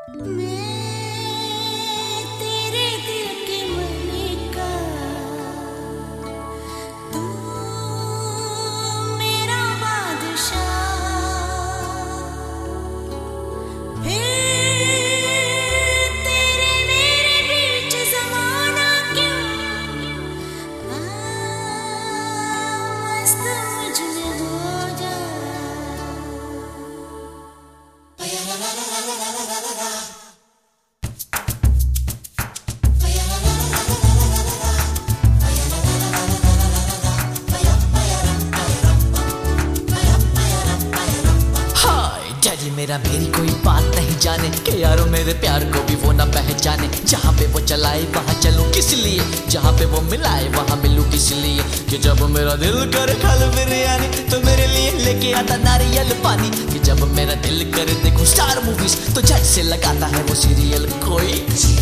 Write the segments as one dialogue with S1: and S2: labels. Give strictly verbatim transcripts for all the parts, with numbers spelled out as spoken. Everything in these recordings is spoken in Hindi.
S1: मेरा मेरी कोई बात नहीं जाने के यारो मेरे प्यार को भी वो ना पहचाने। जहाँ पे वो चलाए वहाँ चलूं किस लिए, जहाँ पे वो मिलाए वहाँ मिलूं किस लिए। कि जब मेरा दिल करे खल बिरयानी तो मेरे लिए लेके आता नारियल पानी। कि जब मेरा दिल करे देखूं स्टार मूवीज तो झट से लगाता है वो सीरियल कोई।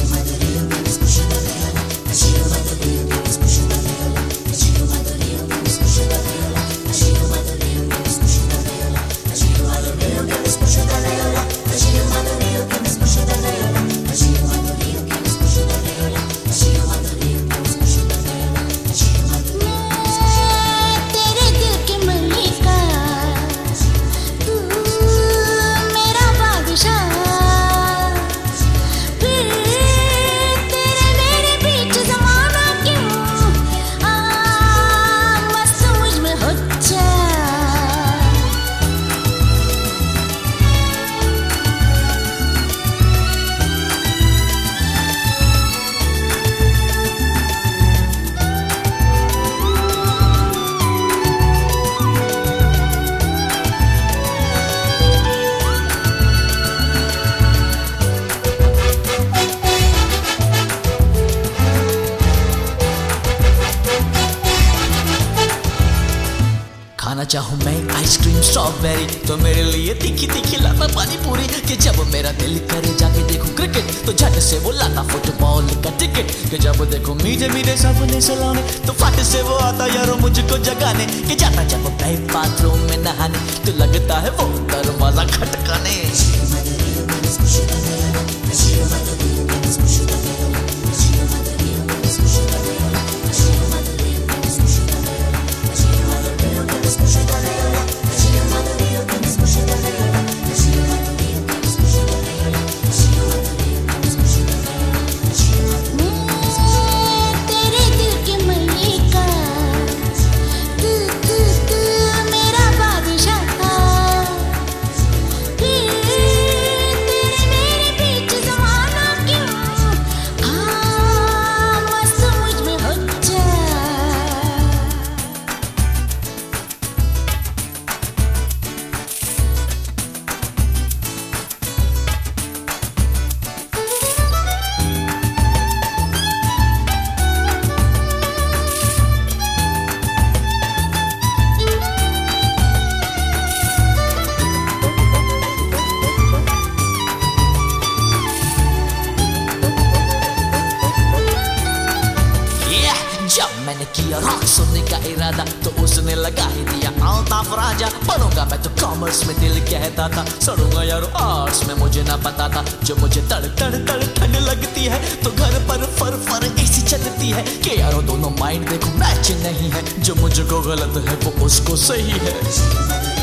S1: खाना चाहूँ मैं आइसक्रीम स्ट्रॉबेरी तो मेरे लिए तीखी तीखी लाता पानी पूरी। कि जब मेरा दिल करे जाके देखूं क्रिकेट तो झट से वो लाता फुटबॉल का टिकट। कि जब देखूं मीठे मीठे सपने सलाने तो फट से वो आता यारो मुझको जगाने। कि जाता जब मैं बाथरूम में नहाने तो लगता है वो दरवाजा खटकाने। मैंने किया रॉक सुनने का इरादा तो उसने लगा ही दिया अल्ताफ राजा। बनूंगा मैं तो कॉमर्स में दिल कहता था, सड़ूंगा यारो आर्ट्स में मुझे ना पता था। जो मुझे तड़ तड़ तड़ ठंड लगती है तो घर पर फर फर एसी चलती है। कि यारो दोनों माइंड देखो मैच नहीं है, जो मुझको गलत है वो उसको सही है।